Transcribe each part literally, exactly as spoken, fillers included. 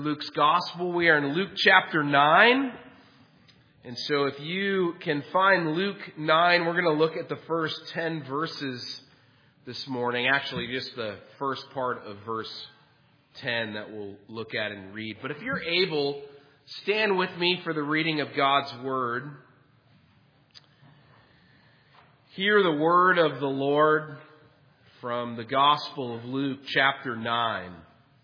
Luke's Gospel. We are in Luke chapter nine. And so if you can find Luke nine, we're going to look at the first ten verses this morning. Actually, just the first part of verse ten that we'll look at and read. But if you're able, stand with me for the reading of God's Word. Hear the word of the Lord from the Gospel of Luke chapter nine.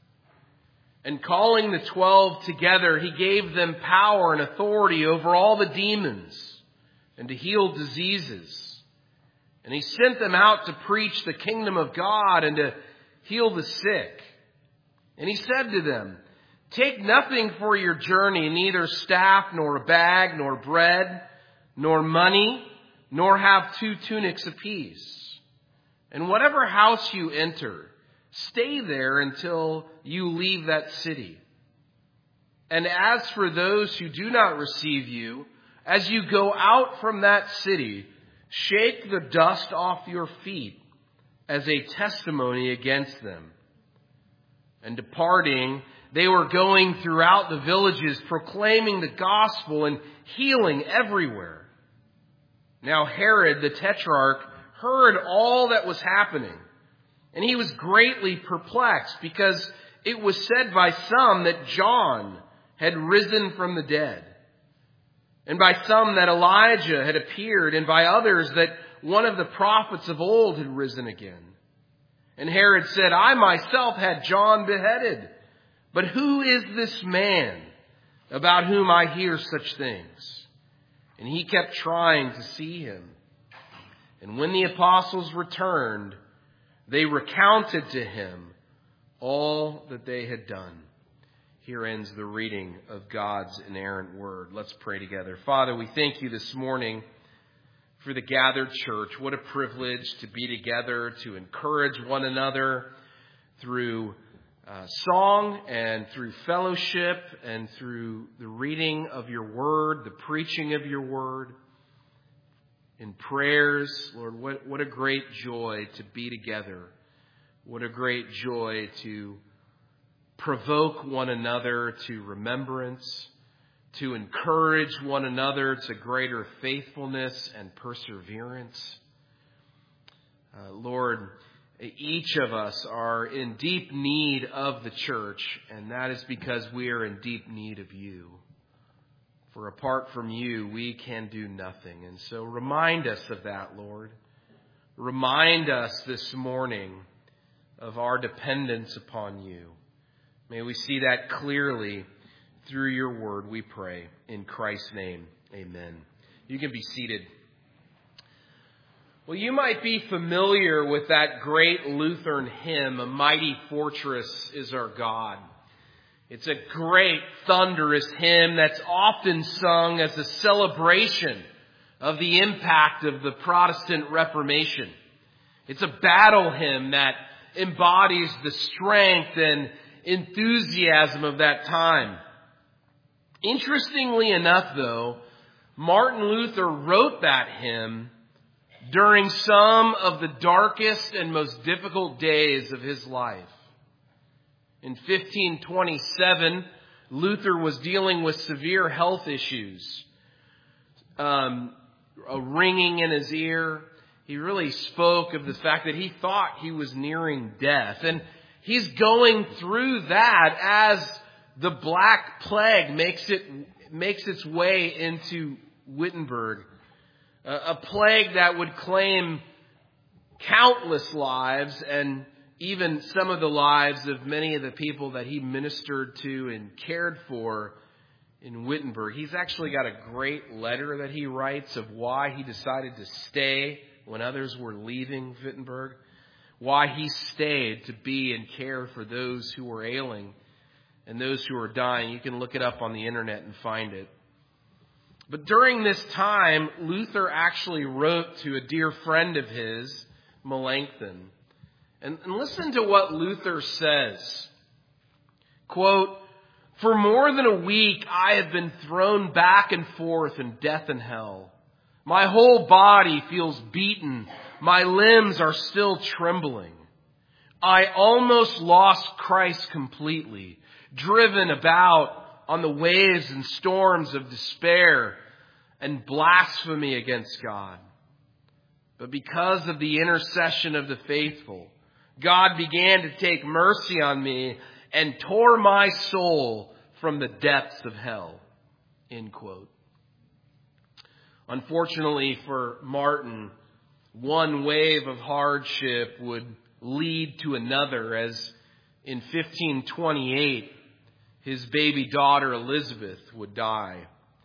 And calling the twelve together, he gave them power and authority over all the demons and to heal diseases. And he sent them out to preach the kingdom of God and to heal the sick. And he said to them, "Take nothing for your journey, neither staff, nor a bag, nor bread, nor money, nor have two tunics apiece. And whatever house you enter, stay there until you leave that city. And as for those who do not receive you, as you go out from that city, shake the dust off your feet as a testimony against them." And departing, they were going throughout the villages, proclaiming the gospel and healing everywhere. Now Herod the Tetrarch heard all that was happening. And he was greatly perplexed because it was said by some that John had risen from the dead, and by some that Elijah had appeared, and by others that one of the prophets of old had risen again. And Herod said, "I myself had John beheaded. But who is this man about whom I hear such things?" And he kept trying to see him. And when the apostles returned, they recounted to him all that they had done. Here ends the reading of God's inerrant word. Let's pray together. Father, we thank you this morning for the gathered church. What a privilege to be together, to encourage one another through uh, song and through fellowship and through the reading of your word, the preaching of your word. In prayers, Lord, what, what a great joy to be together. What a great joy to provoke one another to remembrance, to encourage one another to greater faithfulness and perseverance. Uh, Lord, each of us are in deep need of the church, and that is because we are in deep need of you. For apart from you, we can do nothing. And so remind us of that, Lord. Remind us this morning of our dependence upon you. May we see that clearly through your word, we pray. In Christ's name, amen. You can be seated. Well, you might be familiar with that great Lutheran hymn, "A Mighty Fortress is Our God." It's a great, thunderous hymn that's often sung as a celebration of the impact of the Protestant Reformation. It's a battle hymn that embodies the strength and enthusiasm of that time. Interestingly enough, though, Martin Luther wrote that hymn during some of the darkest and most difficult days of his life. In fifteen twenty-seven, Luther was dealing with severe health issues. Um, a ringing in his ear. He really spoke of the fact that he thought he was nearing death. And he's going through that as the Black Plague makes it makes its way into Wittenberg. A, a plague that would claim countless lives, and even some of the lives of many of the people that he ministered to and cared for in Wittenberg. He's actually got a great letter that he writes of why he decided to stay when others were leaving Wittenberg, why he stayed to be and care for those who were ailing and those who were dying. You can look it up on the internet and find it. But during this time, Luther actually wrote to a dear friend of his, Melanchthon. And, and listen to what Luther says. Quote, "For more than a week I have been thrown back and forth in death and hell. My whole body feels beaten. My limbs are still trembling. I almost lost Christ completely. driven about on the waves and storms of despair and blasphemy against God. But because of the intercession of the faithful, God began to take mercy on me and tore my soul from the depths of hell. End quote. Unfortunately for Martin, one wave of hardship would lead to another, as in fifteen twenty-eight, his baby daughter Elizabeth would die.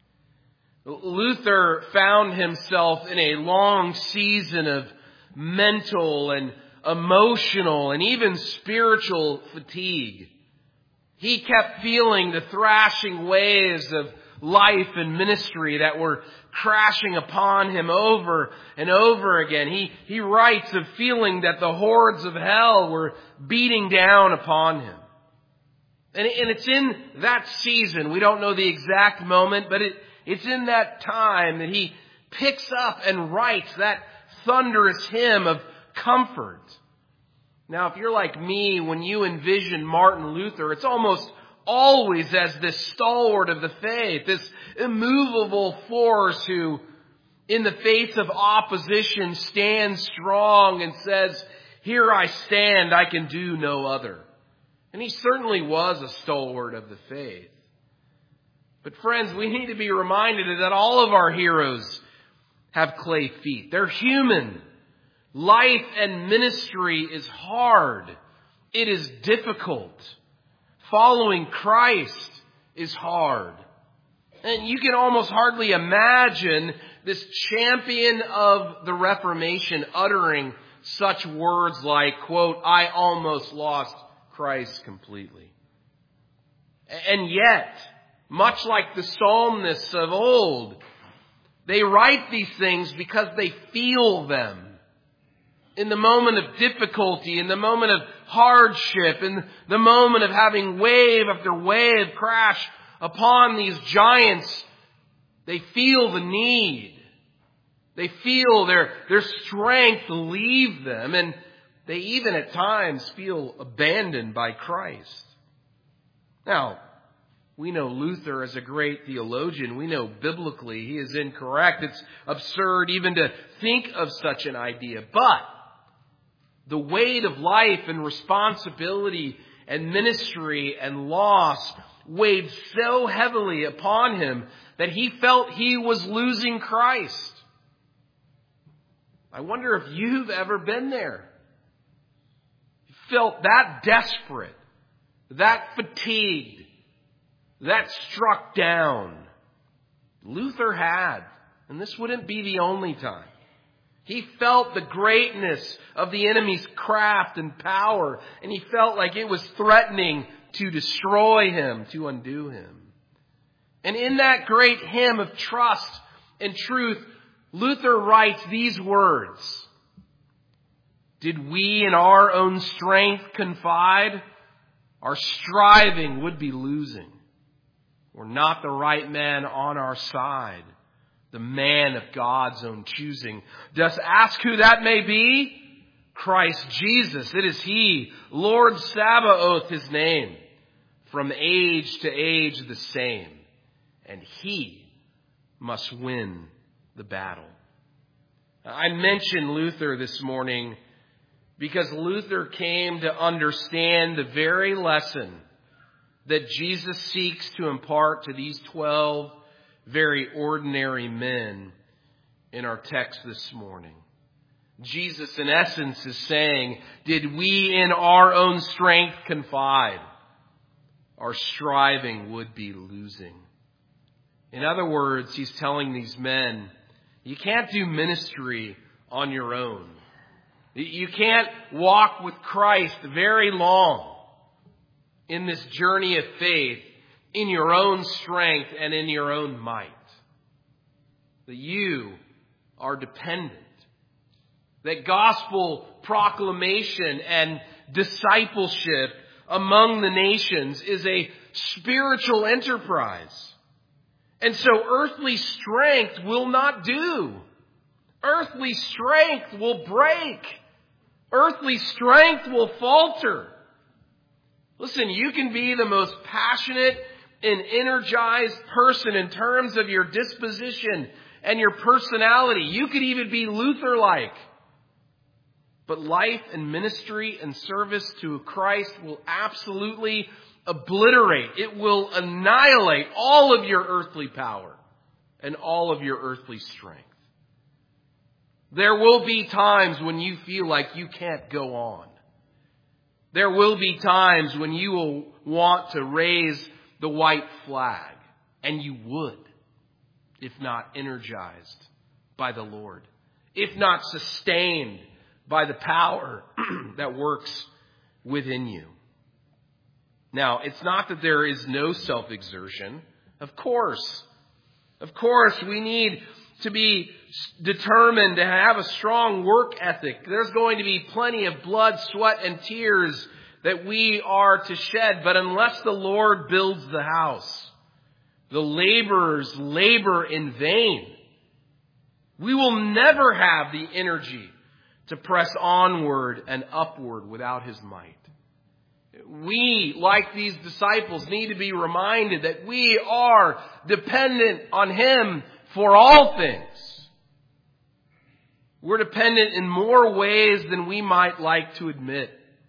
Luther found himself in a long season of mental and emotional and even spiritual fatigue. He kept feeling the thrashing waves of life and ministry that were crashing upon him over and over again. He, he writes of feeling that the hordes of hell were beating down upon him. And, and it's in that season, we don't know the exact moment, but it, it's in that time that he picks up and writes that thunderous hymn of comfort. Now, if you're like me, when you envision Martin Luther, it's almost always as this stalwart of the faith, this immovable force who, in the face of opposition, stands strong and says, "Here I stand, I can do no other." And he certainly was a stalwart of the faith. But friends, we need to be reminded that all of our heroes have clay feet. They're human. Life and ministry is hard. It is difficult. Following Christ is hard. And you can almost hardly imagine this champion of the Reformation uttering such words like, quote, "I almost lost Christ completely." And yet, much like the psalmists of old, they write these things because they feel them. In the moment of difficulty, in the moment of hardship, in the moment of having wave after wave crash upon these giants, they feel the need. They feel their, their strength leave them, and they even at times feel abandoned by Christ. Now, we know Luther is a great theologian. We know biblically he is incorrect. It's absurd even to think of such an idea. But the weight of life and responsibility and ministry and loss weighed so heavily upon him that he felt he was losing Christ. I wonder if you've ever been there. You felt that desperate, that fatigued, that struck down. Luther had, and this wouldn't be the only time. He felt the greatness of the enemy's craft and power, and he felt like it was threatening to destroy him, to undo him. And in that great hymn of trust and truth, Luther writes these words: "Did we in our own strength confide, our striving would be losing. Were not the right man on our side, the man of God's own choosing. Dost ask who that may be? Christ Jesus, it is He, Lord Sabaoth His name, from age to age the same, and He must win the battle." I mentioned Luther this morning because Luther came to understand the very lesson that Jesus seeks to impart to these twelve very ordinary men in our text this morning. Jesus, in essence, is saying, did we in our own strength confide, our striving would be losing. In other words, he's telling these men, you can't do ministry on your own. You can't walk with Christ very long in this journey of faith in your own strength and in your own might. That you are dependent. That gospel proclamation and discipleship among the nations is a spiritual enterprise. And so earthly strength will not do. Earthly strength will break. Earthly strength will falter. Listen, you can be the most passionate and energized person in terms of your disposition and your personality. You could even be Luther-like. But life and ministry and service to Christ will absolutely obliterate. It will annihilate all of your earthly power and all of your earthly strength. There will be times when you feel like you can't go on. There will be times when you will want to raise the white flag. And you would, if not energized by the Lord, if not sustained by the power that works within you. Now, it's not that there is no self-exertion. Of course. Of course, we need to be determined to have a strong work ethic. There's going to be plenty of blood, sweat, and tears that we are to shed. But unless the Lord builds the house, the laborers labor in vain. We will never have the energy to press onward and upward without His might. We, like these disciples, need to be reminded that we are dependent on Him for all things. We're dependent in more ways than we might like to admit.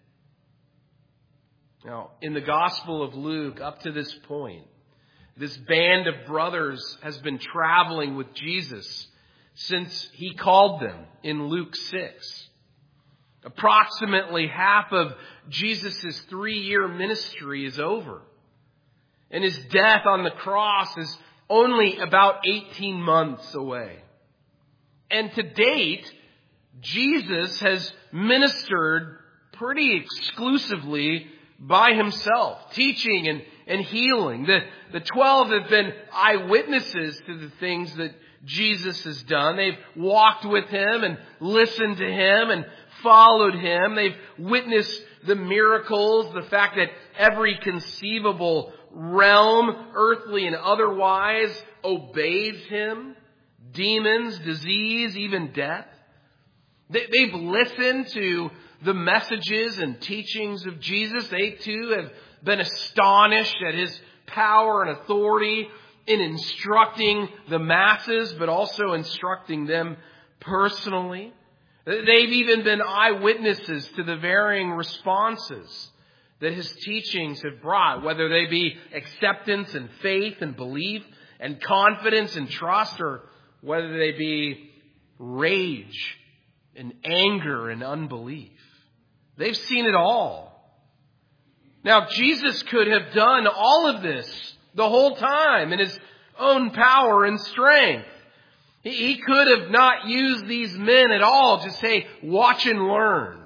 Now, in the Gospel of Luke, up to this point, this band of brothers has been traveling with Jesus since He called them in Luke six. Approximately half of Jesus' three-year ministry is over. And His death on the cross is only about eighteen months away. And to date, Jesus has ministered pretty exclusively by Himself, teaching and, and healing. The, the twelve have been eyewitnesses to the things that Jesus has done. They've walked with Him and listened to Him and followed Him. They've witnessed the miracles, the fact that every conceivable realm, earthly and otherwise, obeys Him. Demons, disease, even death. They, they've listened to the messages and teachings of Jesus. They too have been astonished at His power and authority in instructing the masses, but also instructing them personally. They've even been eyewitnesses to the varying responses that His teachings have brought, whether they be acceptance and faith and belief and confidence and trust, or whether they be rage and anger and unbelief. They've seen it all. Now, Jesus could have done all of this the whole time in His own power and strength. He could have not used these men at all to say, watch and learn.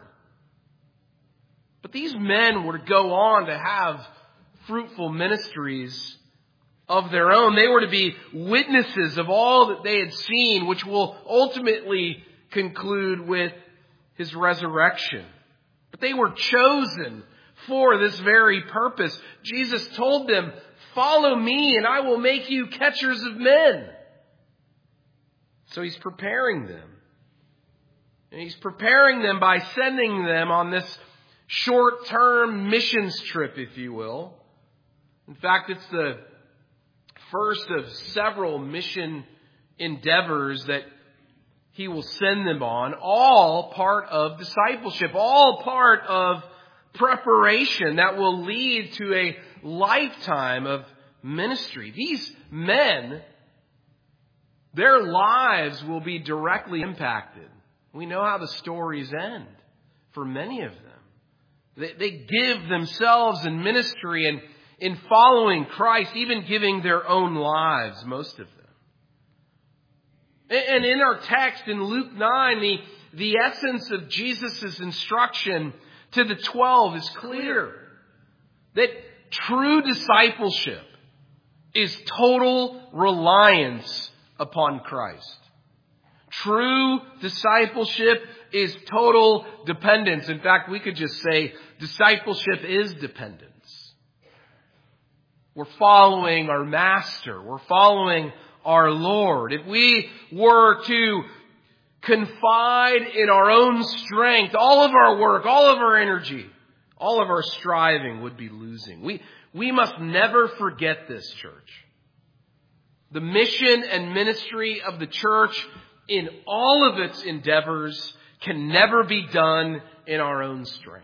But these men were to go on to have fruitful ministries of their own. They were to be witnesses of all that they had seen, which will ultimately conclude with His resurrection. But they were chosen for this very purpose. Jesus told them, follow me and I will make you catchers of men. So He's preparing them. And He's preparing them by sending them on this short-term missions trip, if you will. In fact, it's the first of several mission endeavors that He will send them on, all part of discipleship, all part of preparation that will lead to a lifetime of ministry. These men, their lives will be directly impacted. We know how the stories end for many of them. They, they give themselves in ministry and in following Christ, even giving their own lives, most of them. And in our text in Luke nine, the, the essence of Jesus' instruction to the twelve is clear. That true discipleship is total reliance upon Christ. True discipleship is total dependence. In fact, we could just say discipleship is dependence. We're following our Master. We're following our Lord. If we were to confide in our own strength, all of our work, all of our energy, all of our striving would be losing. We, we must never forget this, church. The mission and ministry of the church in all of its endeavors can never be done in our own strength.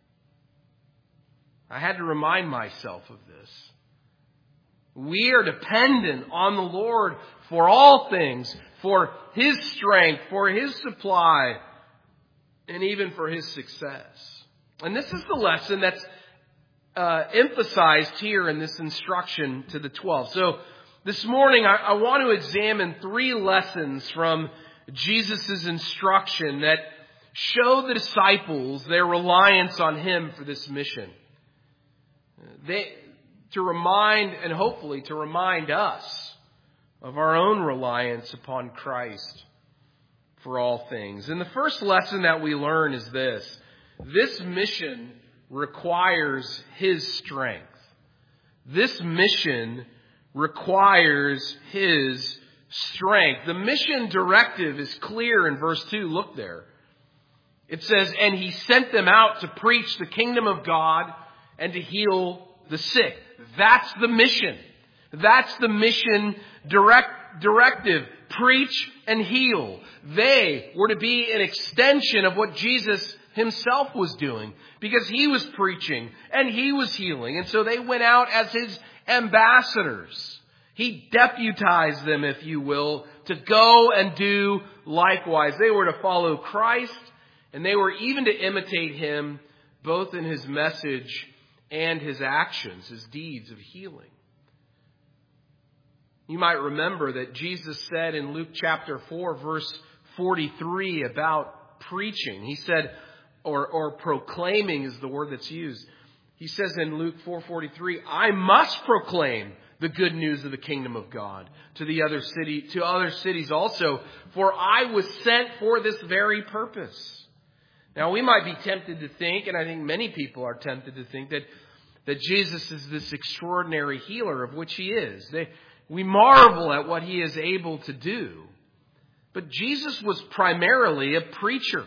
I had to remind myself of this. We are dependent on the Lord for all things, for His strength, for His supply, and even for His success. And this is the lesson that's uh, emphasized here in this instruction to the twelve. So this morning I, I want to examine three lessons from Jesus' instruction that show the disciples their reliance on Him for this mission. They, to remind, and hopefully to remind us of our own reliance upon Christ for all things. And the first lesson that we learn is this. This mission requires His strength. This mission requires His strength. The mission directive is clear in verse two. Look there. It says, and He sent them out to preach the kingdom of God and to heal the sick. That's the mission. That's the mission direct, directive. Preach and heal. They were to be an extension of what Jesus Himself was doing, because He was preaching and He was healing. And so they went out as His ambassadors. He deputized them, if you will, to go and do likewise. They were to follow Christ, and they were even to imitate Him both in His message and His actions, His deeds of healing. You might remember that Jesus said in Luke chapter four, verse forty-three about preaching. He said, or, or proclaiming is the word that's used. He says in Luke four forty-three, I must proclaim the good news of the kingdom of God to the other city, to other cities also, for I was sent for this very purpose. Now, we might be tempted to think, and I think many people are tempted to think, that, that Jesus is this extraordinary healer, of which He is. They, we marvel at what He is able to do. But Jesus was primarily a preacher.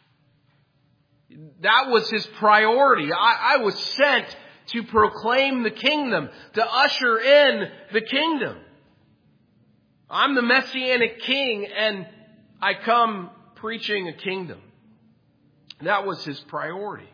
That was His priority. I, I was sent to proclaim the kingdom, to usher in the kingdom. I'm the Messianic King, and I come preaching a kingdom. That was His priority.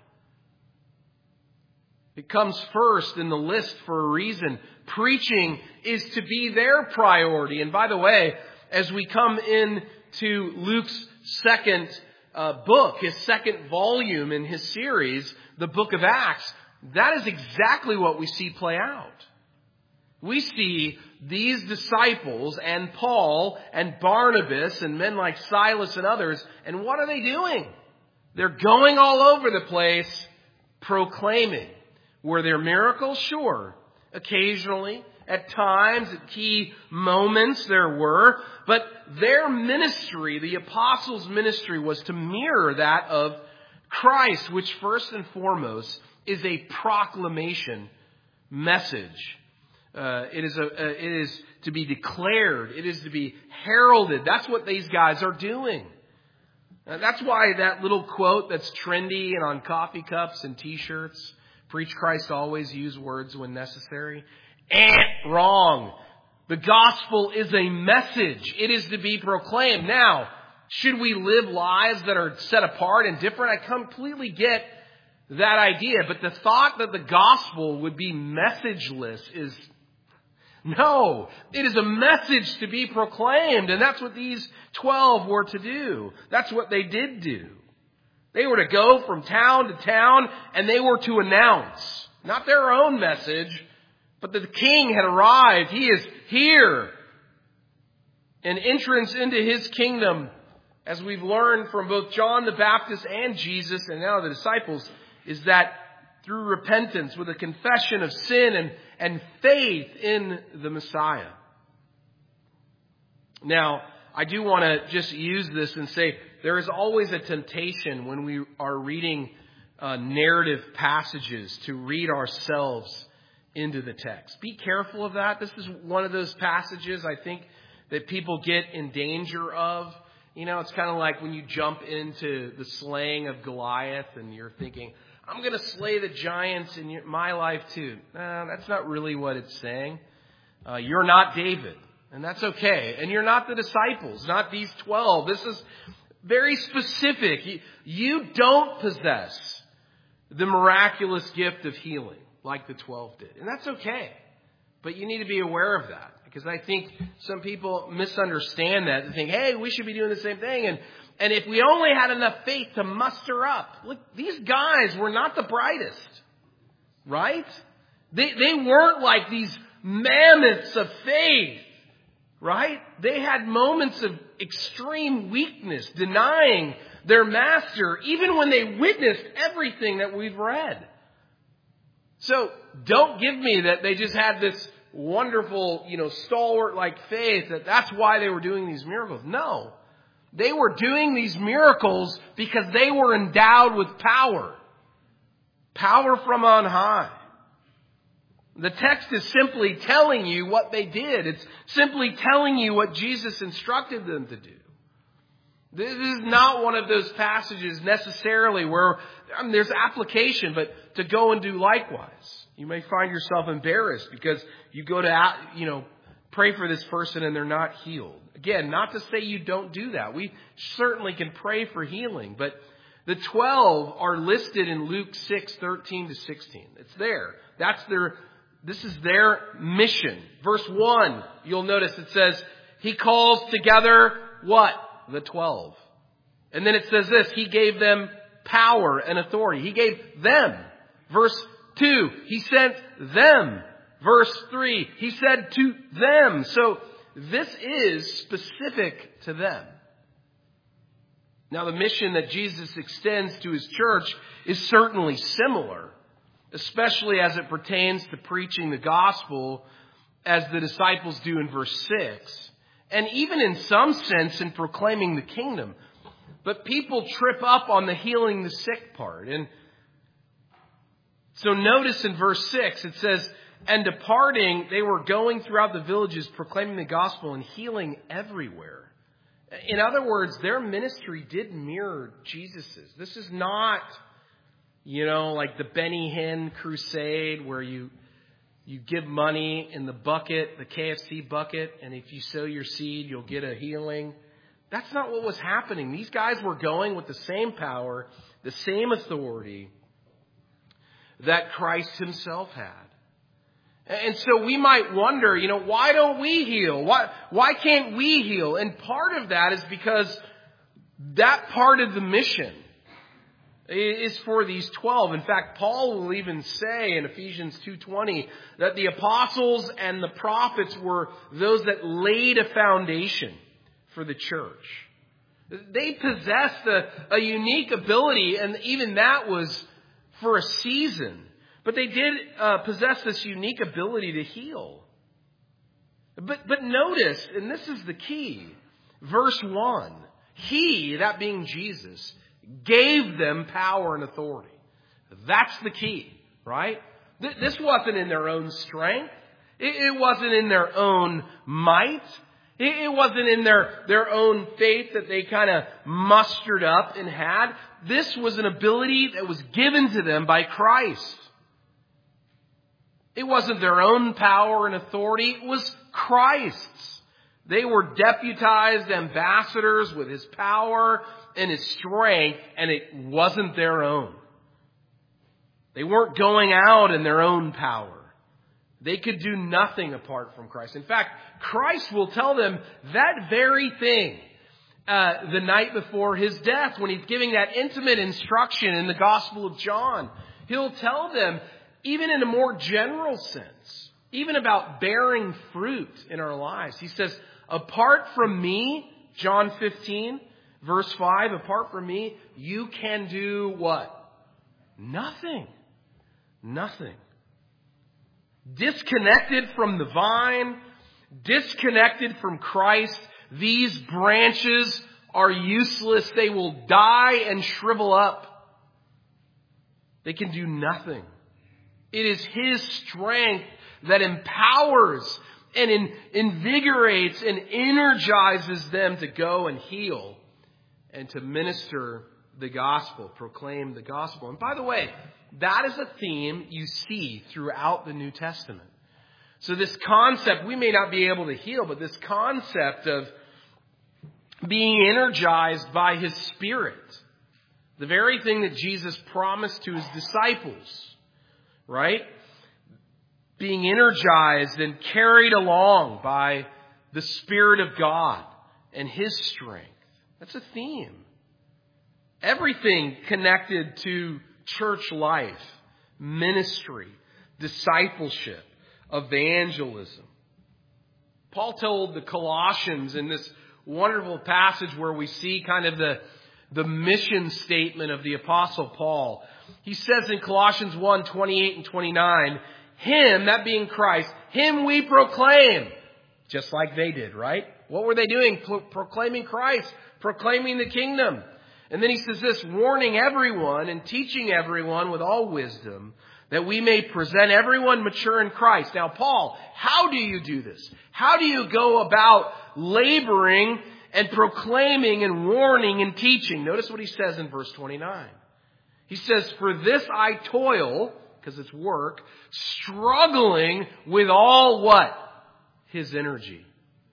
It comes first in the list for a reason. Preaching is to be their priority. And by the way, as we come into Luke's second uh, book, his second volume in his series, the book of Acts, that is exactly what we see play out. We see these disciples and Paul and Barnabas and men like Silas and others, and what are they doing? They're going all over the place proclaiming. Were there miracles? Sure. Occasionally, at times, at key moments there were. But their ministry, the apostles' ministry, was to mirror that of Christ, which first and foremost is a proclamation message. Uh, it is a, uh, it is to be declared. It is to be heralded. That's what these guys are doing. Uh, that's why that little quote that's trendy and on coffee cups and T-shirts, preach Christ always, use words when necessary. Eh, wrong. The gospel is a message. It is to be proclaimed. Now, should we live lives that are set apart and different? I completely get that idea. But the thought that the gospel would be messageless is no. It is a message to be proclaimed. And that's what these twelve were to do. That's what they did do. They were to go from town to town, and they were to announce, not their own message, but that the King had arrived. He is here. An entrance into His kingdom, as we've learned from both John the Baptist and Jesus and now the disciples, is that through repentance, with a confession of sin and, and faith in the Messiah. Now, I do want to just use this and say there is always a temptation when we are reading uh, narrative passages to read ourselves into the text. Be careful of that. This is one of those passages I think that people get in danger of. You know, it's kind of like when you jump into the slaying of Goliath and you're thinking, I'm going to slay the giants in your, my life too. Nah, that's not really what it's saying. Uh, you're not David, and that's okay. And you're not the disciples, not these twelve. This is very specific. You, you don't possess the miraculous gift of healing like the twelve did. And that's okay. But you need to be aware of that, because I think some people misunderstand that. They think, hey, we should be doing the same thing. And, and if we only had enough faith to muster up. Look, these guys were not the brightest, right? They, they weren't like these mammoths of faith, right? They had moments of extreme weakness, denying their master, even when they witnessed everything that we've read. So don't give me that they just had this wonderful, you know, stalwart-like faith, that that's why they were doing these miracles. No. They were doing these miracles because they were endowed with power. Power from on high. The text is simply telling you what they did. It's simply telling you what Jesus instructed them to do. This is not one of those passages necessarily where I mean, there's application, but to go and do likewise. You may find yourself embarrassed because you go to, you know, pray for this person and they're not healed. Again, not to say you don't do that. We certainly can pray for healing, but the twelve are listed in Luke six, thirteen to sixteen. It's there. That's their, this is their mission. Verse one, you'll notice it says, he calls together what? The twelve. And then it says this, he gave them power and authority. He gave them. Verse two, he sent them. Verse three, he said to them. So this is specific to them. Now the mission that Jesus extends to his church is certainly similar, especially as it pertains to preaching the gospel as the disciples do in verse six. And even in some sense in proclaiming the kingdom. But people trip up on the healing the sick part. And so notice in verse six, it says, and departing, they were going throughout the villages, proclaiming the gospel and healing everywhere. In other words, their ministry did mirror Jesus's. This is not, you know, like the Benny Hinn crusade where you you give money in the bucket, the K F C bucket, and if you sow your seed, you'll get a healing. That's not what was happening. These guys were going with the same power, the same authority that Christ himself had. And so we might wonder, you know, why don't we heal? Why, why can't we heal? And part of that is because that part of the mission is for these twelve. In fact, Paul will even say in Ephesians two twenty that the apostles and the prophets were those that laid a foundation for the church. They possessed a, a unique ability, and even that was for a season. But they did uh, possess this unique ability to heal. But, but notice, and this is the key, verse one, he, that being Jesus, gave them power and authority. That's the key, right? This wasn't in their own strength. It wasn't in their own might. It wasn't in their, their own faith that they kind of mustered up and had. This was an ability that was given to them by Christ. It wasn't their own power and authority. It was Christ's. They were deputized ambassadors with his power and his strength, and it wasn't their own. They weren't going out in their own power. They could do nothing apart from Christ. In fact, Christ will tell them that very thing uh, the night before his death, when he's giving that intimate instruction in the Gospel of John. He'll tell them, even in a more general sense, even about bearing fruit in our lives. He says, apart from me, John fifteen, verse five, apart from me, you can do what? Nothing. Nothing. Disconnected from the vine, disconnected from Christ, these branches are useless. They will die and shrivel up. They can do nothing. It is his strength that empowers and in, invigorates and energizes them to go and heal and to minister the gospel. Proclaim the gospel. And by the way, that is a theme you see throughout the New Testament. So this concept, we may not be able to heal, but this concept of being energized by His Spirit, the very thing that Jesus promised to His disciples, right? Being energized and carried along by the Spirit of God and His strength. That's a theme. Everything connected to church life, ministry, discipleship, evangelism. Paul told the Colossians in this wonderful passage where we see kind of the, the mission statement of the Apostle Paul. He says in Colossians one, twenty-eight and twenty-nine, Him, that being Christ, Him we proclaim. Just like they did, right? What were they doing? Pro- proclaiming Christ, proclaiming the kingdom. And then he says this, warning everyone and teaching everyone with all wisdom, that we may present everyone mature in Christ. Now, Paul, how do you do this? How do you go about laboring and proclaiming and warning and teaching? Notice what he says in verse twenty-nine. He says, for this I toil, because it's work, struggling with all what? His energy.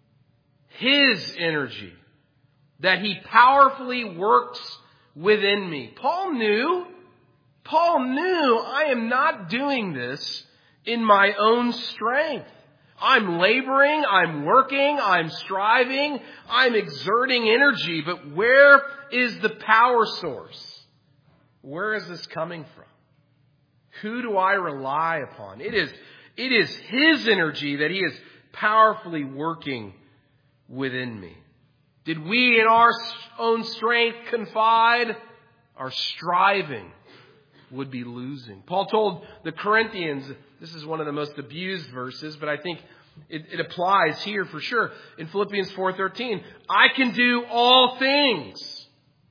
His energy. That He powerfully works within me. Paul knew, Paul knew I am not doing this in my own strength. I'm laboring, I'm working, I'm striving, I'm exerting energy. But where is the power source? Where is this coming from? Who do I rely upon? It is, it is His energy that He is powerfully working within me. Did we in our own strength confide? Our striving would be losing. Paul told the Corinthians, this is one of the most abused verses, but I think it, it applies here for sure. In Philippians four thirteen, I can do all things.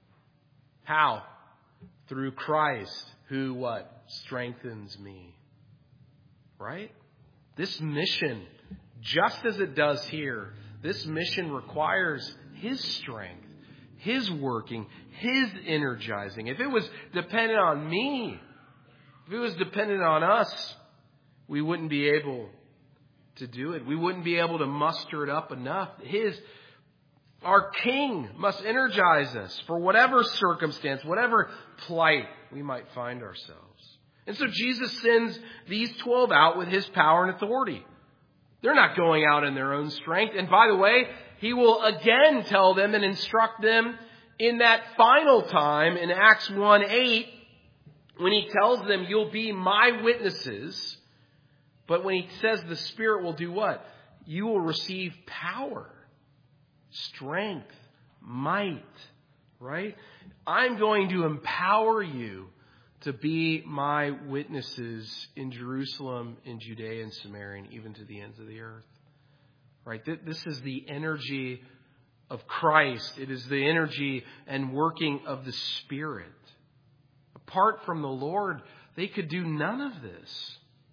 How? Through Christ, who what? Strengthens me. Right? This mission, just as it does here, this mission requires His strength, His working, His energizing. If it was dependent on me, if it was dependent on us, we wouldn't be able to do it. We wouldn't be able to muster it up enough. His, our King must energize us for whatever circumstance, whatever plight we might find ourselves. And so Jesus sends these twelve out with His power and authority. They're not going out in their own strength. And by the way, He will again tell them and instruct them in that final time in Acts one eight, when He tells them, you'll be my witnesses. But when He says the Spirit will do what? You will receive power, strength, might, right? I'm going to empower you to be my witnesses in Jerusalem, in Judea and Samaria, and even to the ends of the earth. Right? This is the energy of Christ. It is the energy and working of the Spirit. Apart from the Lord, they could do none of this.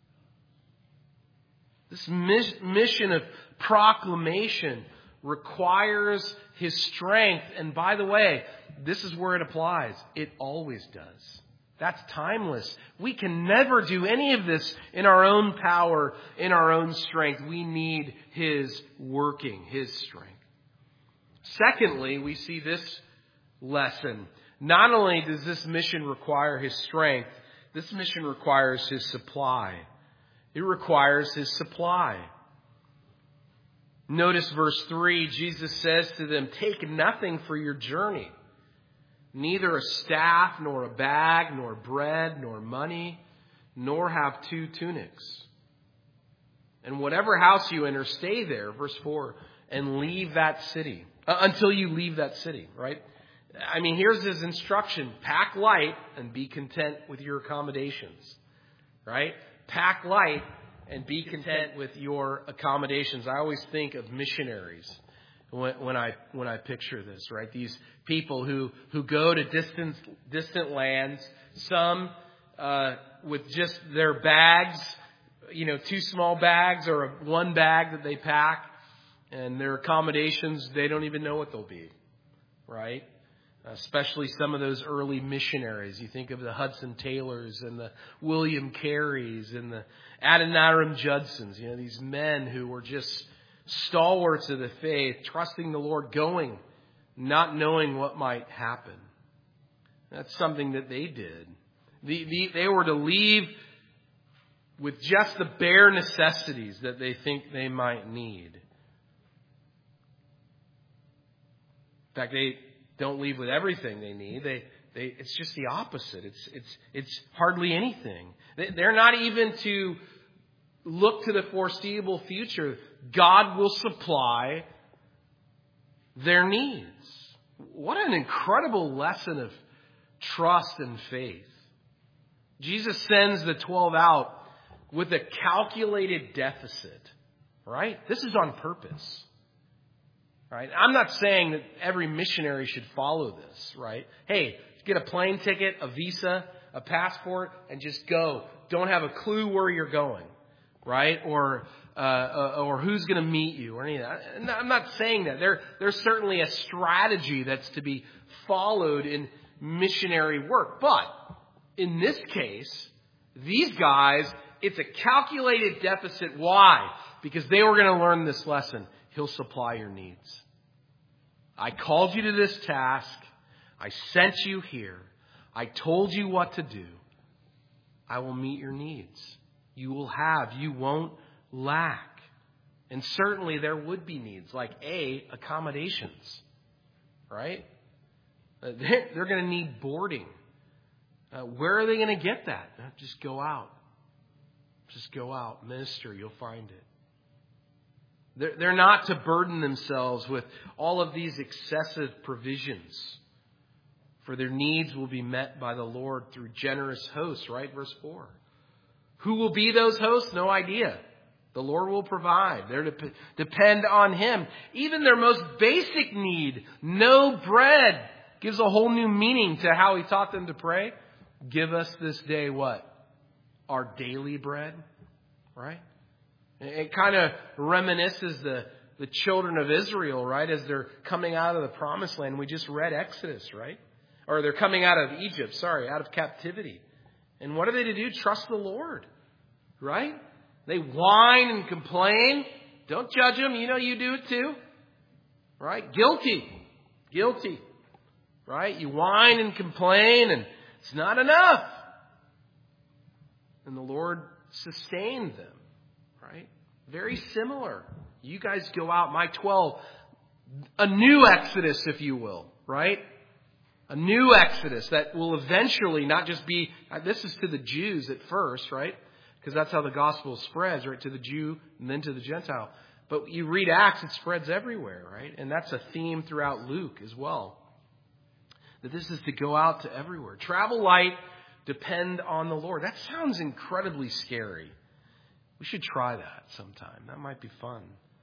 This mission of proclamation requires His strength. And by the way, this is where it applies. It always does. That's timeless. We can never do any of this in our own power, in our own strength. We need His working, His strength. Secondly, we see this lesson. Not only does this mission require His strength, this mission requires His supply. It requires His supply. Notice verse three, Jesus says to them, take nothing for your journey. Neither a staff, nor a bag, nor bread, nor money, nor have two tunics. And whatever house you enter, stay there, verse four, and leave that city. Uh, until you leave that city, right? I mean, here's His instruction. Pack light and be content with your accommodations, right? Pack light and be content with your accommodations. I always think of missionaries. When, when I when I picture this, right? These people who, who go to distant distant lands, some uh, with just their bags, you know, two small bags or one bag that they pack, and their accommodations, they don't even know what they'll be, right? especially some of those early missionaries. You think of the Hudson Taylors and the William Careys and the Adoniram Judsons. You know, these men who were just stalwarts of the faith, trusting the Lord, going, not knowing what might happen. That's something that they did. The, the, they were to leave with just the bare necessities that they think they might need. In fact, they don't leave with everything they need. They, they, it's just the opposite. It's, it's, it's hardly anything. They, they're not even to look to the foreseeable future. God will supply their needs. What an incredible lesson of trust and faith. Jesus sends the twelve out with a calculated deficit, right? This is on purpose, right? I'm not saying that every missionary should follow this, right? Hey, get a plane ticket, a visa, a passport, and just go. Don't have a clue where you're going, right? Or uh, or who's going to meet you or any of that. I'm not saying that. There, there's certainly a strategy that's to be followed in missionary work. But in this case, these guys, it's a calculated deficit. Why? Because they were going to learn this lesson. He'll supply your needs. I called you to this task. I sent you here. I told you what to do. I will meet your needs. You will have. You won't lack. And certainly there would be needs like A, accommodations. Right? They're, they're going to need boarding. Uh, where are they going to get that? Just go out. Just go out. Minister. You'll find it. They're, they're not to burden themselves with all of these excessive provisions. For their needs will be met by the Lord through generous hosts, right? Verse four. Who will be those hosts? No idea. The Lord will provide. They're to depend on Him. Even their most basic need, no bread, gives a whole new meaning to how He taught them to pray. Give us this day what? Our daily bread, right? It kind of reminisces the, the children of Israel, right? As they're coming out of the promised land. We just read Exodus, right? Or they're coming out of Egypt, sorry, out of captivity. And what are they to do? Trust the Lord, right? They whine and complain. Don't judge them. You know you do it too, right? Guilty. Guilty, right? You whine and complain and it's not enough. And the Lord sustained them, right? Very similar. You guys go out, my twelve, a new Exodus, if you will, right? A new Exodus that will eventually not just be, this is to the Jews at first, right? Because that's how the gospel spreads, right? To the Jew and then to the Gentile. But you read Acts, it spreads everywhere, right? And that's a theme throughout Luke as well. That this is to go out to everywhere. Travel light, depend on the Lord. That sounds incredibly scary. We should try that sometime. That might be fun.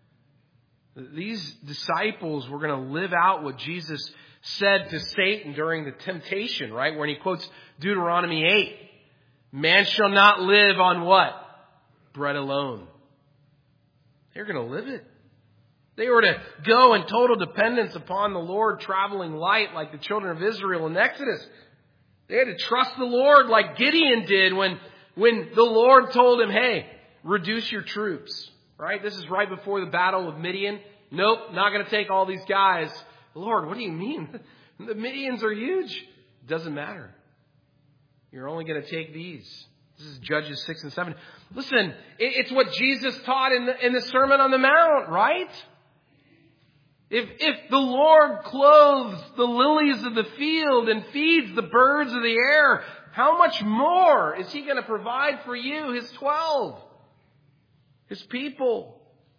These disciples were going to live out what Jesus said to Satan during the temptation, right? When he quotes Deuteronomy eight. Man shall not live on what? Bread alone. They're going to live it. They were to go in total dependence upon the Lord, traveling light like the children of Israel in Exodus. They had to trust the Lord like Gideon did when, when the Lord told him, hey, reduce your troops. Right? This is right before the battle of Midian. Nope, not going to take all these guys. Lord, what do you mean? The Midians are huge. Doesn't matter. You're only going to take these. This is Judges six and seven. Listen, it's what Jesus taught in the, in the Sermon on the Mount, right? If, if the Lord clothes the lilies of the field and feeds the birds of the air, how much more is He going to provide for you, His twelve, His people?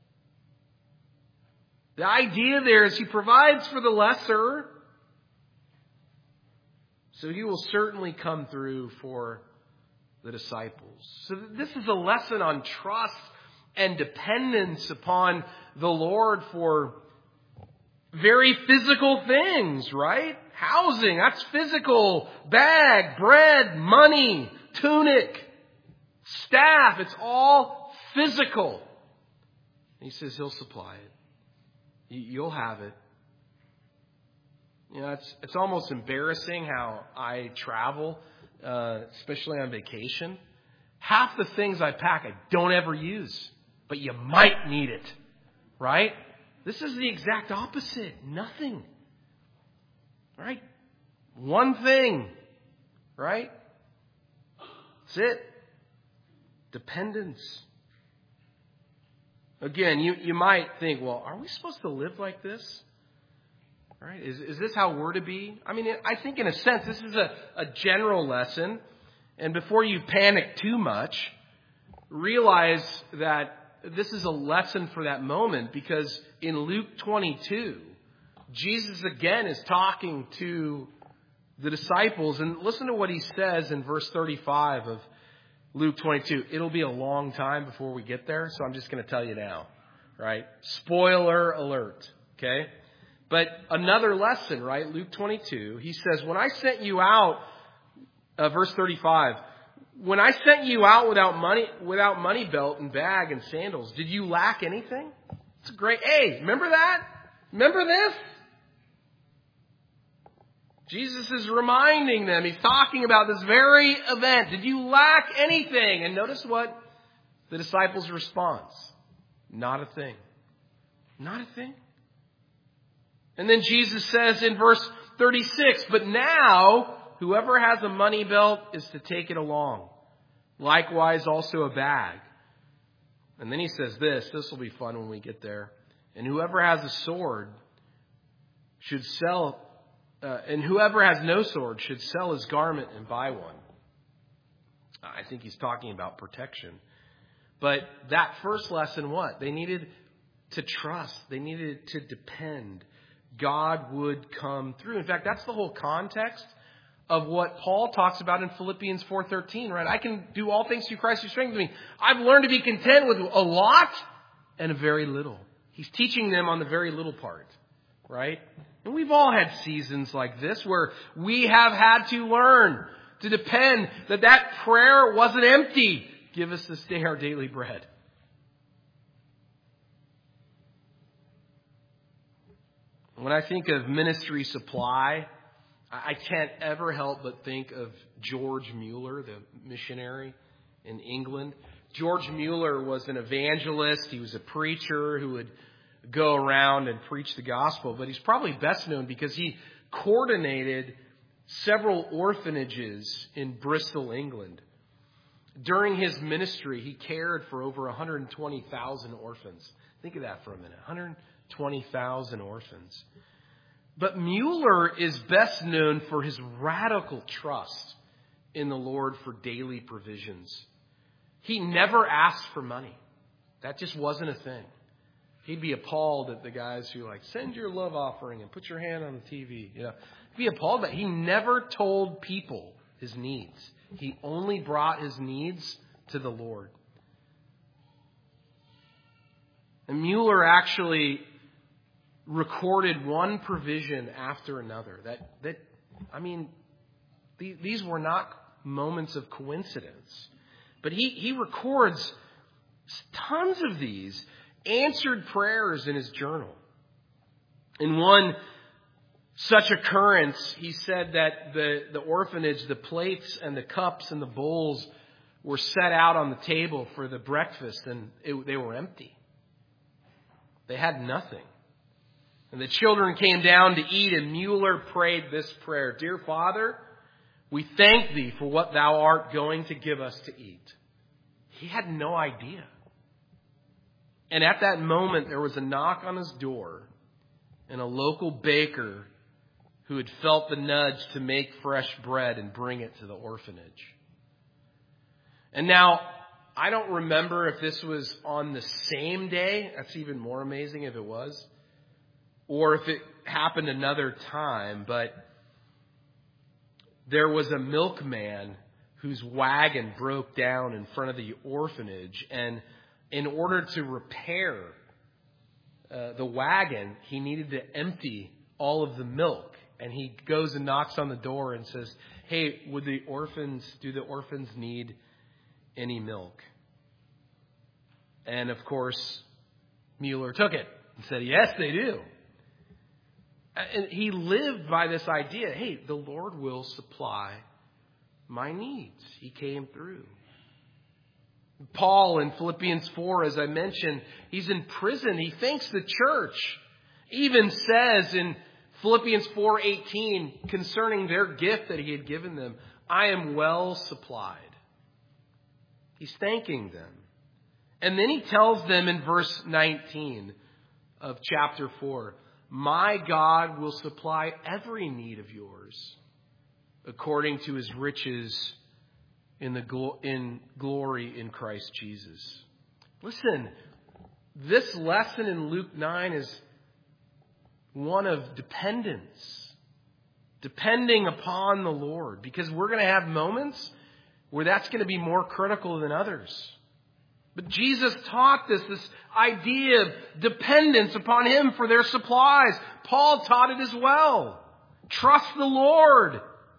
The idea there is He provides for the lesser. So He will certainly come through for the disciples. So this is a lesson on trust and dependence upon the Lord for very physical things, right? Housing, that's physical. Bag, bread, money, tunic, staff, it's all physical. And He says He'll supply it. You'll have it. You know, it's it's almost embarrassing how I travel, uh, especially on vacation. Half the things I pack I don't ever use, but you might need it, right? This is the exact opposite. Nothing. Right? One thing. Right? That's it. Dependence. Again, you, you might think, well, are we supposed to live like this? Right? Is, is this how we're to be? I mean, I think in a sense, this is a, a general lesson. And before you panic too much, realize that this is a lesson for that moment, because in Luke twenty-two, Jesus again is talking to the disciples. And listen to what he says in verse thirty-five of Luke twenty-two. It'll be a long time before we get there, so I'm just going to tell you now. Right? Spoiler alert. Okay? But another lesson, right? Luke twenty-two, he says, when I sent you out, uh, verse thirty-five, when I sent you out without money, without money belt and bag and sandals, did you lack anything? It's great. Hey, remember that? Remember this? Jesus is reminding them. He's talking about this very event. Did you lack anything? And notice what the disciples' response. Not a thing. Not a thing. And then Jesus says in verse thirty-six, but now whoever has a money belt is to take it along. Likewise also a bag. And then he says this. This will be fun when we get there. And whoever has a sword should sell, uh, and whoever has no sword should sell his garment and buy one. I think he's talking about protection. But that first lesson, what? They needed to trust. They needed to depend. God would come through. In fact, that's the whole context of what Paul talks about in Philippians four thirteen, right? I can do all things through Christ who strengthens me. I've learned to be content with a lot and a very little. He's teaching them on the very little part, right? And we've all had seasons like this where we have had to learn to depend that that prayer wasn't empty. Give us this day our daily bread. When I think of ministry supply, I can't ever help but think of George Mueller, the missionary in England. George Mueller was an evangelist. He was a preacher who would go around and preach the gospel. But he's probably best known because he coordinated several orphanages in Bristol, England. During his ministry, he cared for over one hundred twenty thousand orphans. Think of that for a minute. one hundred twenty thousand orphans. But Mueller is best known for his radical trust in the Lord for daily provisions. He never asked for money. That just wasn't a thing. He'd be appalled at the guys who like, send your love offering and put your hand on the T V. You know, he'd be appalled, but he never told people his needs. He only brought his needs to the Lord. And Mueller actually recorded one provision after another. That, that I mean, these, these were not moments of coincidence. But he, he records tons of these answered prayers in his journal. In one such occurrence, he said that the, the orphanage, the plates and the cups and the bowls were set out on the table for the breakfast, and it, they were empty. They had nothing. And the children came down to eat, and Mueller prayed this prayer. Dear Father, we thank thee for what thou art going to give us to eat. He had no idea. And at that moment, there was a knock on his door, and a local baker who had felt the nudge to make fresh bread and bring it to the orphanage. And now, I don't remember if this was on the same day. That's even more amazing if it was. Or if it happened another time. But there was a milkman whose wagon broke down in front of the orphanage. And in order to repair uh, the wagon, he needed to empty all of the milk. And he goes and knocks on the door and says, hey, would the orphans, do the orphans need any milk? And of course, Mueller took it and said, yes, they do. And he lived by this idea, hey, the Lord will supply my needs. He came through. Paul in Philippians four, as I mentioned, he's in prison. He thanks the church. Even says in Philippians four eighteen concerning their gift that he had given them, I am well supplied. He's thanking them. And then he tells them in verse nineteen of chapter four, my God will supply every need of yours according to his riches in the glo- in glory in Christ Jesus. Listen, this lesson in Luke nine is one of dependence, depending upon the Lord, because we're going to have moments where that's going to be more critical than others. But Jesus taught this, this idea of dependence upon him for their supplies. Paul taught it as well. Trust the Lord.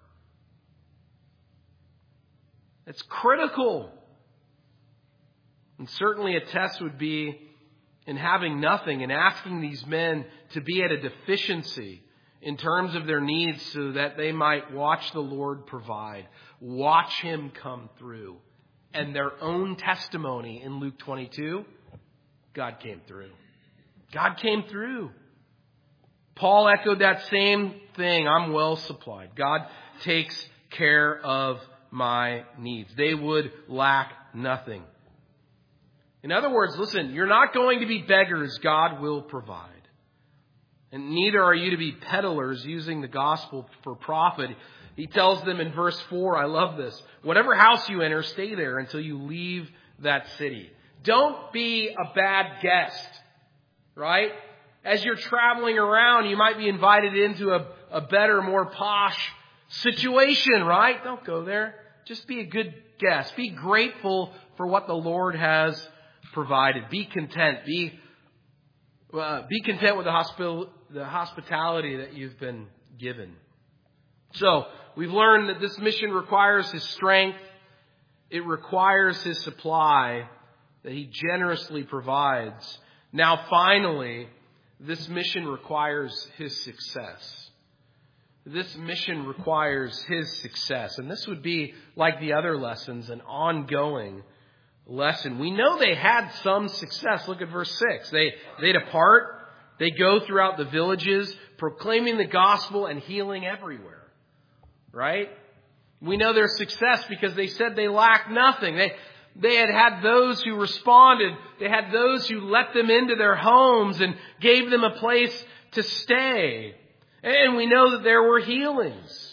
It's critical. And certainly a test would be in having nothing and asking these men to be at a deficiency in terms of their needs so that they might watch the Lord provide, watch him come through. And their own testimony in Luke twenty-two, God came through. God came through. Paul echoed that same thing. I'm well supplied. God takes care of my needs. They would lack nothing. In other words, listen, you're not going to be beggars. God will provide. And neither are you to be peddlers using the gospel for profit. He tells them in verse four, I love this. Whatever house you enter, stay there until you leave that city. Don't be a bad guest, right? As you're traveling around, you might be invited into a, a better, more posh situation, right? Don't go there. Just be a good guest. Be grateful for what the Lord has provided. Be content. Be uh, be content with the, hospital, the hospitality that you've been given. So, we've learned that this mission requires his strength. It requires his supply that he generously provides. Now, finally, this mission requires his success. This mission requires his success. And this would be, like the other lessons, an ongoing lesson. We know they had some success. Look at verse six. They, they depart. They go throughout the villages, proclaiming the gospel and healing everywhere. Right? We know their success because they said they lacked nothing. They, they had had those who responded. They had those who let them into their homes and gave them a place to stay. And we know that there were healings.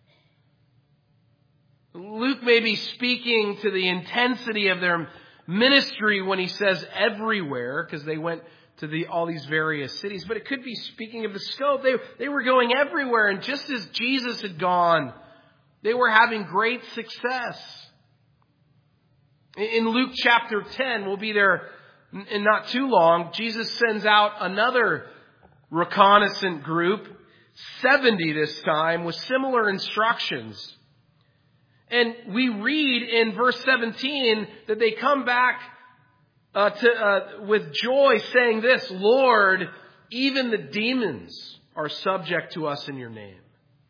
Luke may be speaking to the intensity of their ministry when he says everywhere, because they went to the, all these various cities. But it could be speaking of the scope. They, they were going everywhere. And just as Jesus had gone, they were having great success. In Luke chapter ten, we'll be there in not too long, Jesus sends out another reconnaissance group, seventy this time, with similar instructions. And we read in verse seventeen that they come back uh, to, uh, with joy saying this, Lord, even the demons are subject to us in your name.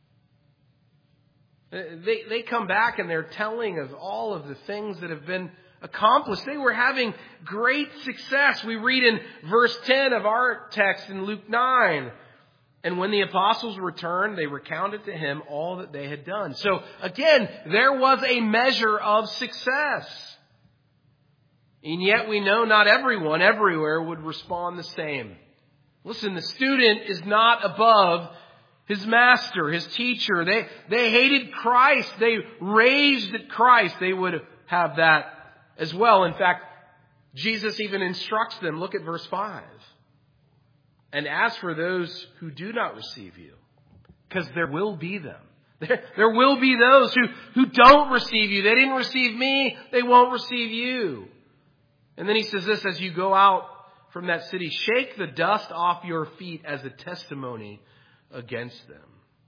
They, they come back and they're telling of all of the things that have been accomplished. They were having great success. We read in verse ten of our text in Luke nine. And when the apostles returned, they recounted to him all that they had done. So again, there was a measure of success. And yet we know not everyone everywhere would respond the same. Listen, the student is not above his master, his teacher. They, they hated Christ. They raged at Christ. They would have that as well. In fact, Jesus even instructs them. Look at verse five. And as for those who do not receive you, because there will be them. There, there will be those who, who don't receive you. They didn't receive me. They won't receive you. And then he says this, as you go out from that city, shake the dust off your feet as a testimony against them.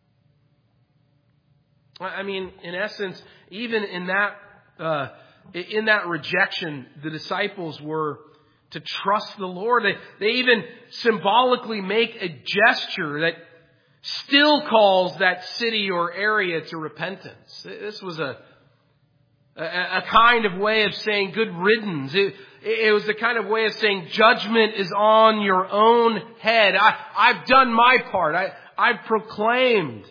I mean, in essence, even in that, uh, in that rejection, the disciples were to trust the Lord. They, they even symbolically make a gesture that still calls that city or area to repentance. This was a, a, a kind of way of saying good riddance. It, it was a kind of way of saying judgment is on your own head. I, I've done my part. I, I've proclaimed.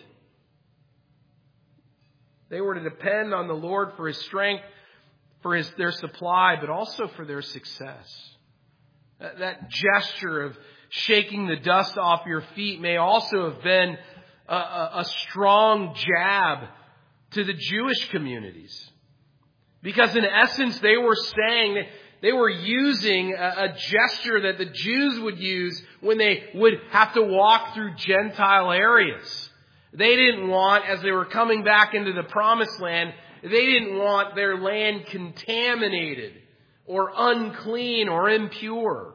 They were to depend on the Lord for His strength, for his, their supply, but also for their success. That, that gesture of shaking the dust off your feet may also have been a, a, a strong jab to the Jewish communities. Because in essence, they were saying, that they were using a, a gesture that the Jews would use when they would have to walk through Gentile areas. They didn't want, as they were coming back into the Promised Land, they didn't want their land contaminated or unclean or impure.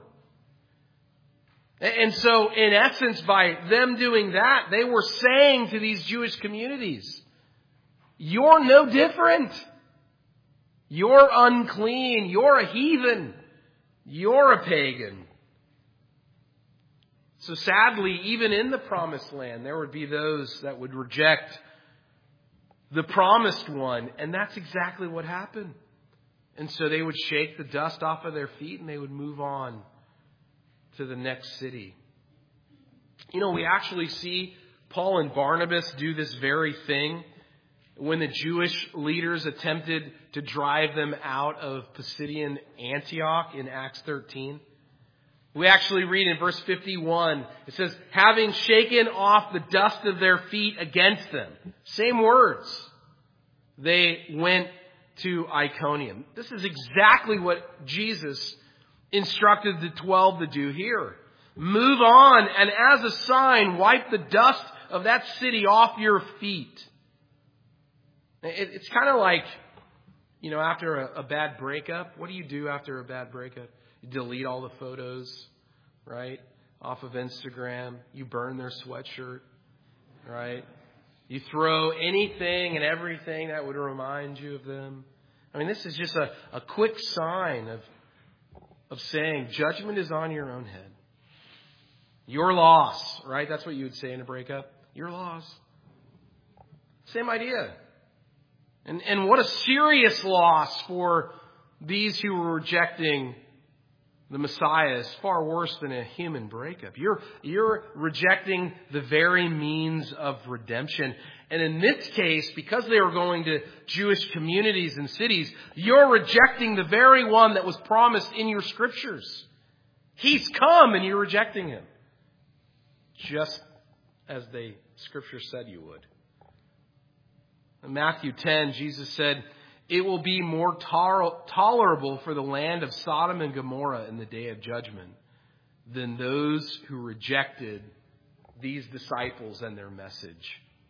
And so, in essence, by them doing that, they were saying to these Jewish communities, you're no different. You're unclean. You're a heathen. You're a pagan. So sadly, even in the Promised Land, there would be those that would reject the Promised One. And that's exactly what happened. And so they would shake the dust off of their feet and they would move on to the next city. You know, we actually see Paul and Barnabas do this very thing when the Jewish leaders attempted to drive them out of Pisidian Antioch in Acts thirteen. We actually read in verse fifty-one, it says, having shaken off the dust of their feet against them. Same words. They went to Iconium. This is exactly what Jesus instructed the twelve to do here. Move on and as a sign, wipe the dust of that city off your feet. It's kind of like, you know, after a, a bad breakup. What do you do after a bad breakup? You delete all the photos, right, off of Instagram. You burn their sweatshirt, right? You throw anything and everything that would remind you of them. I mean, this is just a, a quick sign of, of saying judgment is on your own head. Your loss, right? That's what you would say in a breakup. Your loss. Same idea. And, and what a serious loss for these who were rejecting the Messiah is far worse than a human breakup. You're, you're rejecting the very means of redemption. And in this case, because they were going to Jewish communities and cities, you're rejecting the very one that was promised in your scriptures. He's come and you're rejecting him. Just as the scripture said you would. In Matthew ten, Jesus said, it will be more tar- tolerable for the land of Sodom and Gomorrah in the day of judgment than those who rejected these disciples and their message.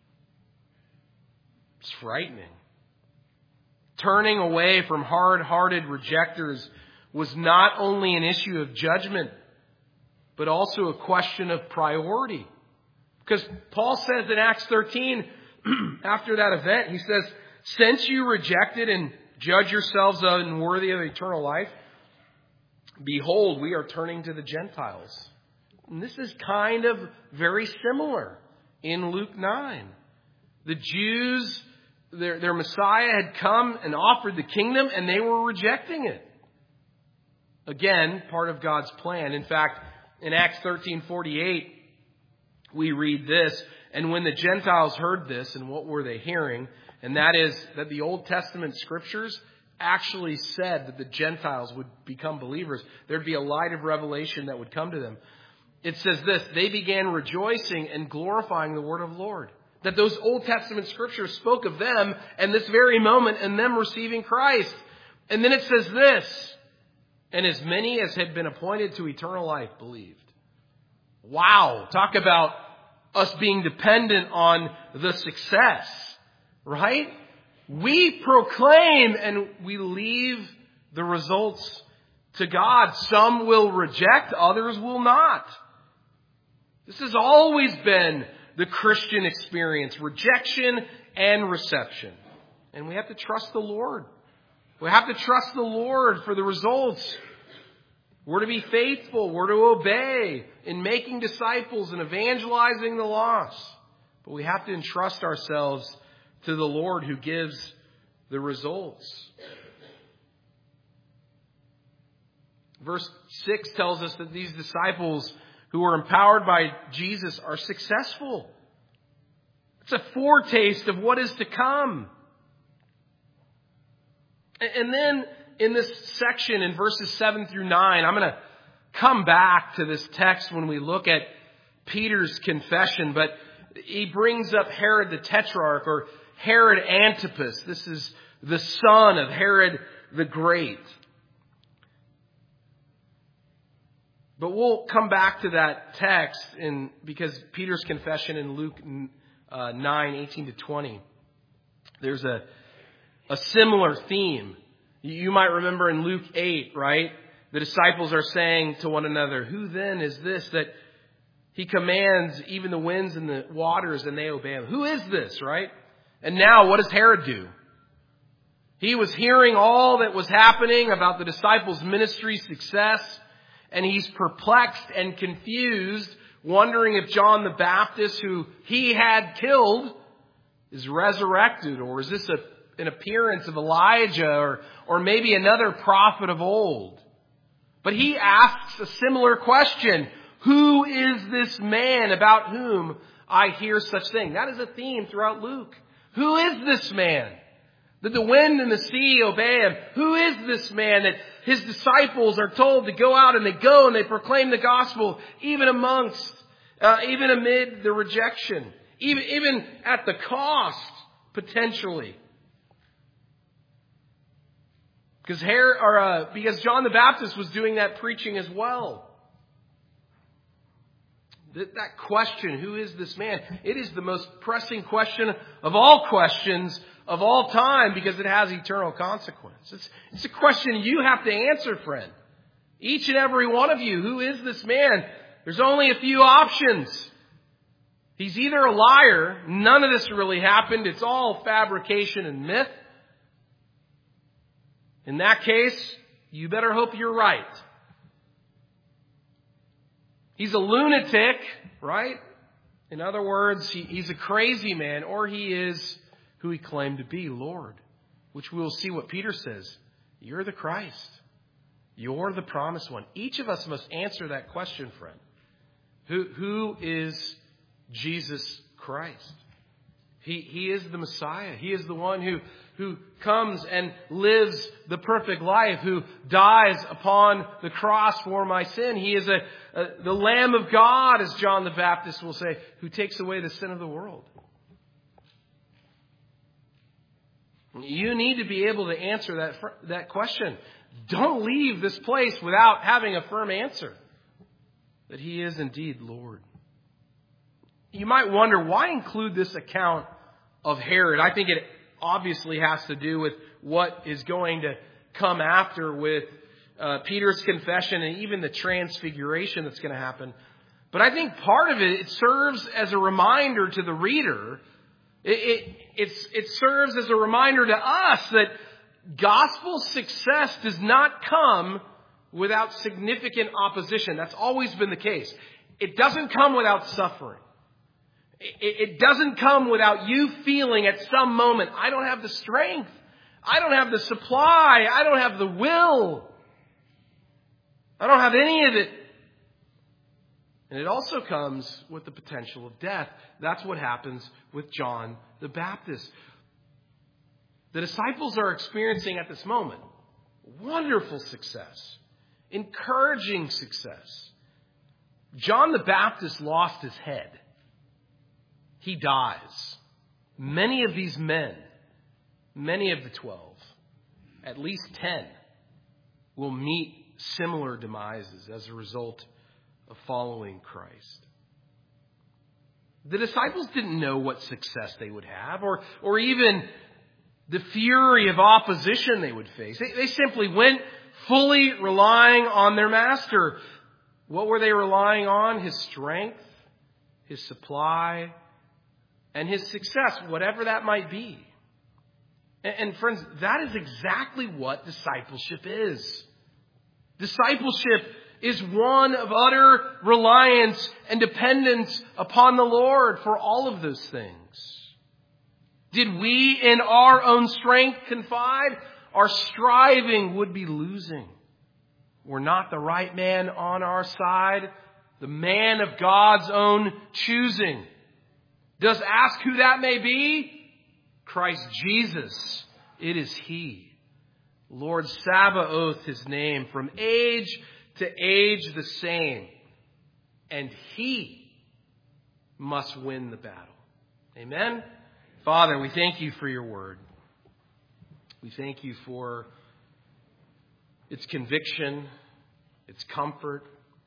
It's frightening. Turning away from hard-hearted rejectors was not only an issue of judgment, but also a question of priority. Because Paul says in Acts thirteen, after that event, he says, since you rejected and judge yourselves unworthy of eternal life, behold, we are turning to the Gentiles. And this is kind of very similar in Luke nine. The Jews, their, their Messiah had come and offered the kingdom, and they were rejecting it. Again, part of God's plan. In fact, in Acts thirteen forty-eight, we read this, and when the Gentiles heard this, and what were they hearing? And that is that the Old Testament scriptures actually said that the Gentiles would become believers. There'd be a light of revelation that would come to them. It says this, they began rejoicing and glorifying the word of the Lord. That those Old Testament scriptures spoke of them and this very moment and them receiving Christ. And then it says this, and as many as had been appointed to eternal life believed. Wow, talk about us being dependent on the success. Right? We proclaim and we leave the results to God. Some will reject, others will not. This has always been the Christian experience, rejection and reception. And we have to trust the Lord. We have to trust the Lord for the results. We're to be faithful. We're to obey in making disciples and evangelizing the lost. But we have to entrust ourselves to the Lord who gives the results. Verse six tells us that these disciples who are empowered by Jesus are successful. It's a foretaste of what is to come. And then in this section, in verses seven through nine, I'm going to come back to this text when we look at Peter's confession. But he brings up Herod the Tetrarch, or Herod Antipas. This is the son of Herod the Great. But we'll come back to that text in because Peter's confession in Luke uh, nine, eighteen to twenty. There's a, a similar theme. You might remember in Luke eight, right? The disciples are saying to one another, "Who then is this that he commands even the winds and the waters and they obey him?" Who is this, right? And now what does Herod do? He was hearing all that was happening about the disciples' ministry success, and he's perplexed and confused, wondering if John the Baptist, who he had killed, is resurrected, or is this a an appearance of Elijah or, or maybe another prophet of old. But he asks a similar question. Who is this man about whom I hear such things? That is a theme throughout Luke. Who is this man? That the wind and the sea obey him. Who is this man that his disciples are told to go out, and they go and they proclaim the gospel even amongst, uh, even amid the rejection, even, even at the cost, potentially. Because Herod, or uh, because John the Baptist was doing that preaching as well. That, that question, who is this man? It is the most pressing question of all questions of all time, because it has eternal consequence. It's, it's a question you have to answer, friend. Each and every one of you. Who is this man? There's only a few options. He's either a liar. None of this really happened. It's all fabrication and myth. In that case, you better hope you're right. He's a lunatic, right? In other words, he, he's a crazy man, or he is who he claimed to be, Lord. Which we will see what Peter says. You're the Christ. You're the promised one. Each of us must answer that question, friend. Who, who is Jesus Christ? He, he is the Messiah. He is the one who, who comes and lives the perfect life, who dies upon the cross for my sin. He is a, a, the Lamb of God, as John the Baptist will say, who takes away the sin of the world. You need to be able to answer that, that question. Don't leave this place without having a firm answer that he is indeed Lord. You might wonder, why include this account of Herod? I think it obviously has to do with what is going to come after with uh, Peter's confession and even the transfiguration that's going to happen. But I think part of it, it serves as a reminder to the reader. It, it, it's, it serves as a reminder to us that gospel success does not come without significant opposition. That's always been the case. It doesn't come without suffering. It doesn't come without you feeling at some moment, I don't have the strength. I don't have the supply. I don't have the will. I don't have any of it. And it also comes with the potential of death. That's what happens with John the Baptist. The disciples are experiencing at this moment wonderful success, encouraging success. John the Baptist lost his head. He dies. Many of these men, many of the twelve, at least ten, will meet similar demises as a result of following Christ. The disciples didn't know what success they would have, or, or even the fury of opposition they would face. They, they simply went fully relying on their master. What were they relying on? His strength, his supply, and his success, whatever that might be. And, and friends, that is exactly what discipleship is. Discipleship is one of utter reliance and dependence upon the Lord for all of those things. Did we in our own strength confide, our striving would be losing. We're not the right man on our side, the man of God's own choosing. Does ask who that may be? Christ Jesus. It is He. Lord Sabaoth, His name, from age to age the same. And He must win the battle. Amen? Father, we thank You for Your word. We thank You for its conviction, its comfort.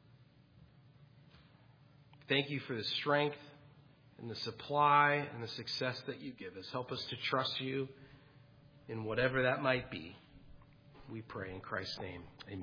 Thank You for the strength and the supply and the success that You give us. Help us to trust You in whatever that might be. We pray in Christ's name. Amen.